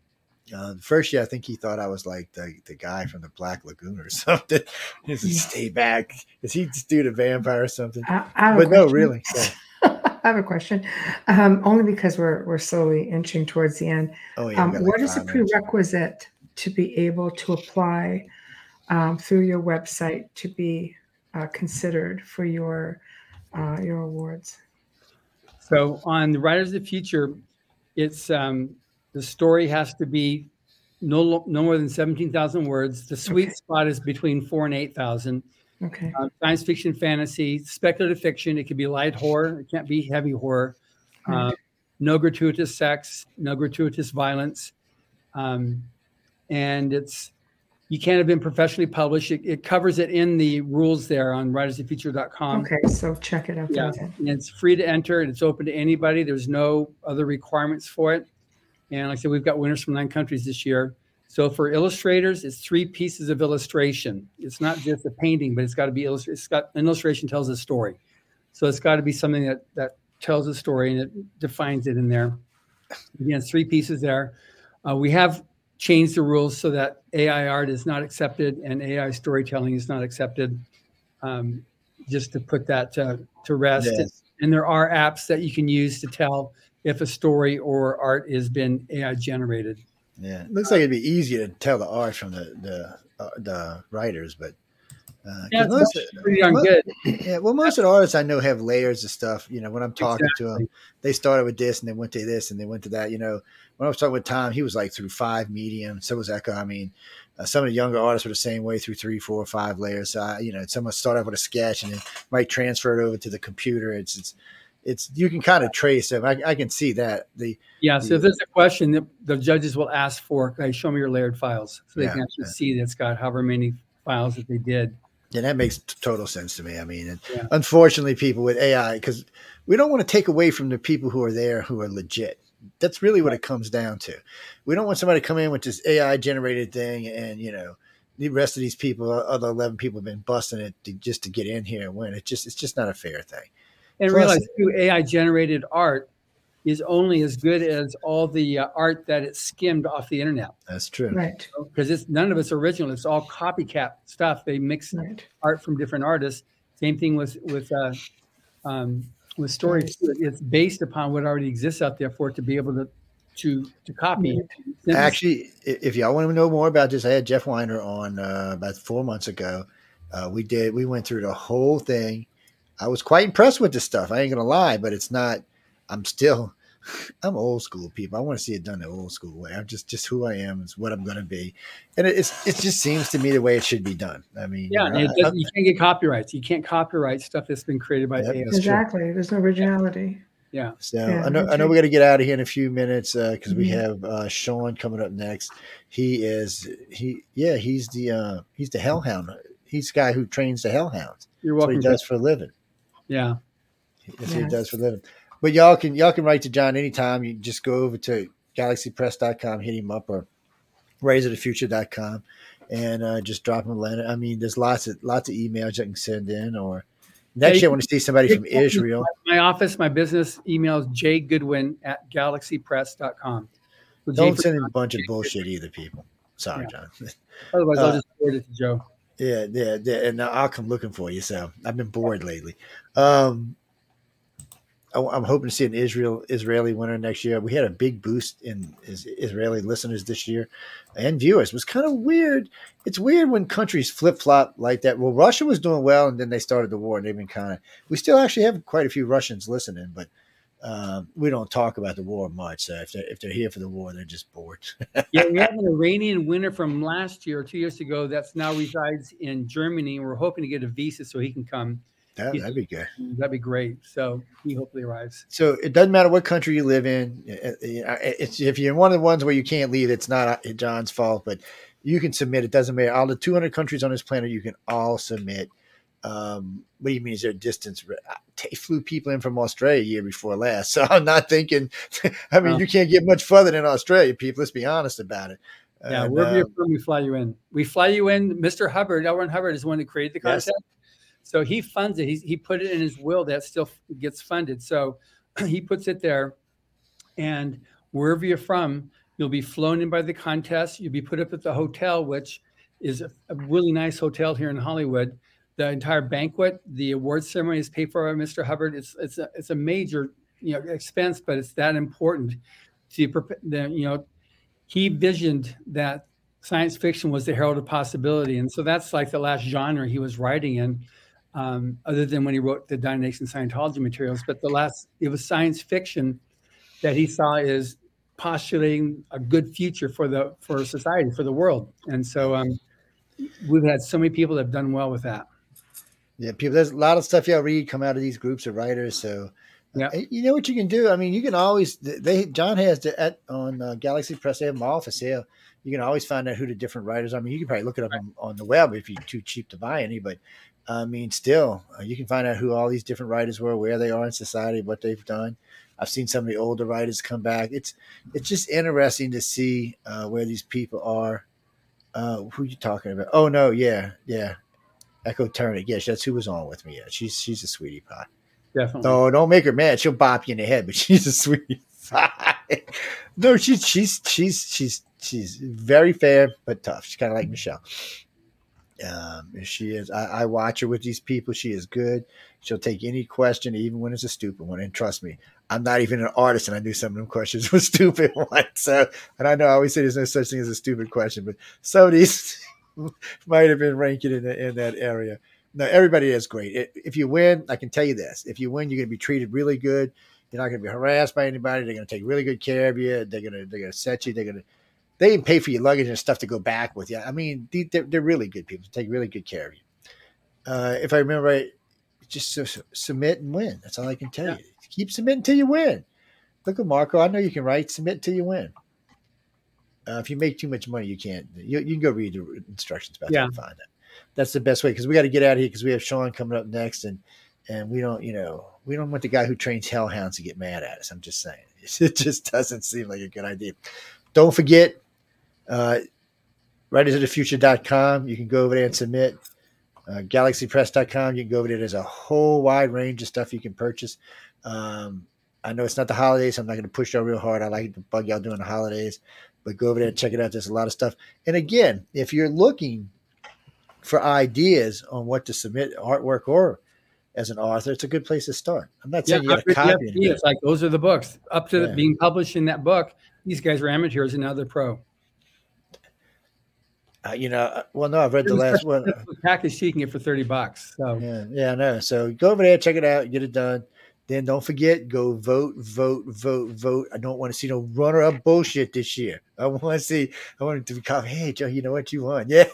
The first year, I think he thought I was like the guy from the Black Lagoon or something. He said, "Stay back." Is he just do the vampire or something? I have a But no, question. really. Yeah. I have a question, only because we're slowly inching towards the end. Oh yeah, we got like What is the 5 minutes. prerequisite to be able to apply through your website to be considered for your awards? So on the Writers of the Future, it's the story has to be no more than 17,000 words. The sweet Okay. spot is between 4 and 8,000. Okay. Science fiction, fantasy, speculative fiction. It can be light horror. It can't be heavy horror. Right. No gratuitous sex, no gratuitous violence, and you can't have been professionally published. It covers it in the rules there on writersofthefuture.com. Okay, so check it out. Yeah, Then. and it's free to enter, and it's open to anybody. There's no other requirements for it. And like I said, we've got winners from 9 countries this year. So for illustrators, it's 3 pieces of illustration. It's not just a painting, but it's got to be illustrated. It's got an illustration tells a story. So it's got to be something that tells a story and it defines it in there. Again, it's 3 pieces there. We have changed the rules so that AI art is not accepted and AI storytelling is not accepted. Just to put that to rest. Yes. And there are apps that you can use to tell if a story or art has been AI generated. Yeah, it looks like it'd be easier to tell the art from the writers, but Yeah, most, it's pretty darn good. yeah, well, most of the artists I know have layers of stuff. You know, when I'm talking to them, they started with this and they went to this and they went to that. You know, when I was talking with Tom, he was like through 5 mediums. So was Echo. I mean, some of the younger artists were the same way through 3, 4, 5 layers. You know, someone started off with a sketch and then might transfer it over to the computer. It's you can kind of trace them. I can see that. So if there's a question, the judges will ask for, okay, show me your layered files, so they can actually see that it's got however many files that they did. Yeah, that makes total sense to me. I mean, unfortunately, people with AI, because we don't want to take away from the people who are there who are legit. That's really what it comes down to. We don't want somebody to come in with this AI generated thing and, you know, the rest of these people, other 11 people have been busting it just to get in here and win. It's just not a fair thing. And realize too, AI generated art is only as good as all the art that it's skimmed off the internet. That's true. Right. Because none of it's original. It's all copycat stuff. They mix art from different artists. Same thing with story. It's based upon what already exists out there for it to be able to copy. Actually, if y'all want to know more about this, I had Jeff Weiner on about 4 months ago. We went through the whole thing. I was quite impressed with this stuff. I ain't gonna lie, but it's not. I'm I'm old school people. I want to see it done the old school way. I'm just who I am. It's what I'm gonna be, and it just seems to me the way it should be done. I mean, you can't get copyrights. You can't copyright stuff that's been created by AI. Exactly. True. There's no originality. Yeah. So I know we got to get out of here in a few minutes because we have Sean coming up next. He's the hellhound. He's the guy who trains the hellhounds. You're welcome. That's what he does for a living. Yeah. That's what he does for a living. But y'all can write to John anytime. You just go over to galaxypress.com, hit him up, or raiseofthefuture.com, and just drop him a letter. I mean, there's lots of emails you can send in. Or next year, I want to see somebody from Israel. My office, my business email is jgoodwin@galaxypress.com. So don't send in a bunch of bullshit either, people. Sorry, John. Otherwise, I'll just forward it to Joe. Yeah, and I'll come looking for you. So I've been bored lately. I'm hoping to see an Israeli winner next year. We had a big boost in Israeli listeners this year and viewers. It was kind of weird. It's weird when countries flip-flop like that. Well, Russia was doing well, and then they started the war, and they've been we still actually have quite a few Russians listening, but we don't talk about the war much. So if they're here for the war, they're just bored. Yeah, we have an Iranian winner from last year or 2 years ago that's now resides in Germany, and we're hoping to get a visa so he can come. That'd be good. That'd be great. So he hopefully arrives. So it doesn't matter what country you live in. If you're one of the ones where you can't leave, it's not John's fault, but you can submit. It doesn't matter. All the 200 countries on this planet, you can all submit. What do you mean? Is there a distance? They flew people in from Australia year before last. So I'm not thinking, I mean, you can't get much further than Australia, people. Let's be honest about it. Yeah, wherever you're from, we fly you in. We fly you in. Mr. Hubbard, L. Ron Hubbard, is the one who created the concept. Yes. So he funds it. He put it in his will that still gets funded. So he puts it there. And wherever you're from, You'll be flown in by the contest. You'll be put up at the hotel, which is a really nice hotel here in Hollywood. The entire banquet, the award ceremony is paid for by Mr. Hubbard. It's a major expense, but it's that important. He visioned that science fiction was the herald of possibility, and so that's like the last genre he was writing in, other than when he wrote the United Nations Scientology materials. But it was science fiction that he saw as postulating a good future for society, for the world. And so we've had so many people that have done well with that. Yeah, people. There's a lot of stuff y'all read come out of these groups of writers. So, you know what you can do. I mean, you can always. John has on Galaxy Press. They have them all for sale. You can always find out who the different writers are. I mean, you can probably look it up on the web if you're too cheap to buy any. But I mean, still, you can find out who all these different writers were, where they are in society, what they've done. I've seen some of the older writers come back. It's just interesting to see where these people are. Who you talking about? Oh no, yeah. Echo Turner. Yes, that's who was on with me. Yeah, she's a sweetie pie. Definitely. No, don't make her mad. She'll bop you in the head, but she's a sweetie pie. No, she's very fair but tough. She's kind of like Michelle. She is. I watch her with these people. She is good. She'll take any question, even when it's a stupid one. And trust me, I'm not even an artist, and I knew some of them questions were stupid ones. So, and I know I always say there's no such thing as a stupid question, but some of these might have been ranking in that area. No, everybody is great. If you win, I can tell you this: if you win, you're going to be treated really good. You're not going to be harassed by anybody. They're going to take really good care of you. They're going to set you. They even pay for your luggage and stuff to go back with you. I mean, they're really good people. They take really good care of you. If I remember right, just submit and win. That's all I can tell you. Keep submitting until you win. Look at Marco. I know you can write. Submit until you win. If you make too much money, you can't. You can go read the instructions about how to find it. That's the best way, because we got to get out of here because we have Sean coming up next, and we don't want the guy who trains hellhounds to get mad at us. I'm just saying. It just doesn't seem like a good idea. Don't forget, writersofthefuture.com. You can go over there and submit. Galaxypress.com. You can go over there. There's a whole wide range of stuff you can purchase. I know it's not the holidays, so I'm not going to push y'all real hard. I like to bug y'all during the holidays, but go over there and check it out. There's a lot of stuff. And again, if you're looking for ideas on what to submit, artwork or as an author, it's a good place to start. I'm not saying you got to copy it. It's like those are the books up to being published in that book. These guys are amateurs and now they're pro. Well, no, I've read the last one. The package, you can get for $30. So yeah, I know. So go over there, check it out, get it done. Then don't forget, go vote. I don't want to see no runner-up bullshit this year. I want it to become, hey, Joe, you know what you won? Yeah.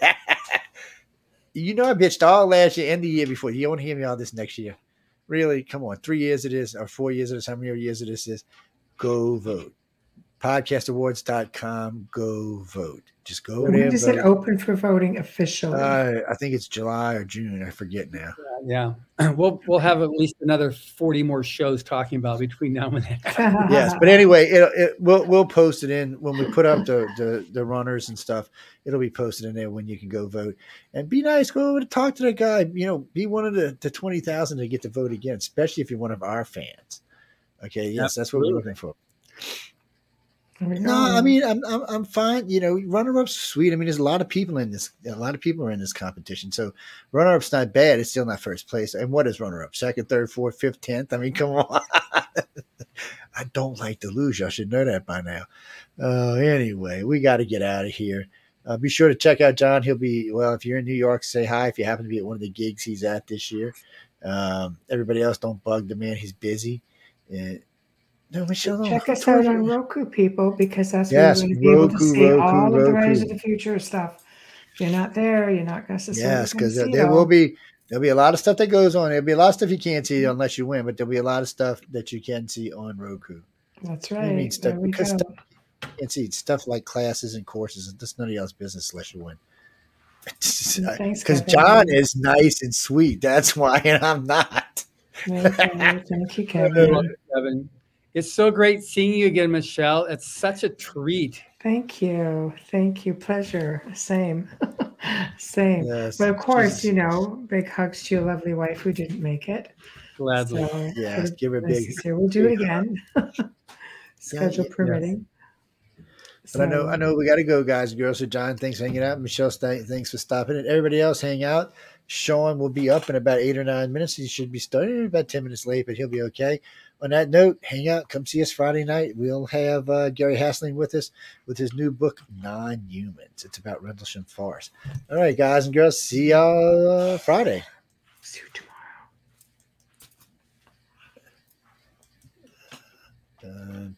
I bitched all last year and the year before. You don't want to hear me all this next year. Really? Come on. 3 years it is, or 4 years it is, how many years it is. Go vote. Podcastawards.com. Go vote. Just go there. When does it open for voting officially? I think it's July or June. I forget now. Yeah. We'll have at least another 40 more shows talking about between now and then. Yes, but anyway, we'll post it in when we put up the runners and stuff. It'll be posted in there when you can go vote. And be nice. Go over to talk to that guy. Be one of the 20,000 to get to vote again, especially if you're one of our fans. Okay. Yes, that's what we're looking for. No, I mean, I'm fine. Runner-up's sweet. I mean, there's a lot of people in this. A lot of people are in this competition. So runner-up's not bad. It's still not first place. And what is runner-up? Second, third, fourth, fifth, 10th? I mean, come on. I don't like to lose. Y'all should know that by now. Anyway, we got to get out of here. Be sure to check out John. He'll be, if you're in New York, say hi. If you happen to be at one of the gigs he's at this year. Everybody else, don't bug the man. He's busy. No, Michelle, check us out on Roku, people, because that's where you're going to be able to see all of the Rise of the Future stuff. If you're not there, you're not necessarily. Yes, because there'll be a lot of stuff that goes on. There'll be a lot of stuff you can't see unless you win, but there'll be a lot of stuff that you can see on Roku. That's right. I mean, stuff you can't see stuff like classes and courses, and that's none of y'all's business unless you win. Because John is nice and sweet. That's why, and I'm not. Thank you, Kevin. It's so great seeing you again, Michelle. It's such a treat. Thank you. Pleasure. Same. Yes. But of course, big hugs to your lovely wife who didn't make it. Gladly. So, give her a big. We'll do it again. Schedule permitting. But I know we got to go, guys and girls. So John, thanks for hanging out. Michelle, thanks for stopping. And everybody else, hang out. Sean will be up in about 8 or 9 minutes. He should be starting about 10 minutes late, but he'll be okay. On that note, hang out. Come see us Friday night. We'll have Gary Hasling with us with his new book, Non-Humans. It's about Rendlesham Forest. All right, guys and girls. See y'all Friday. See you tomorrow.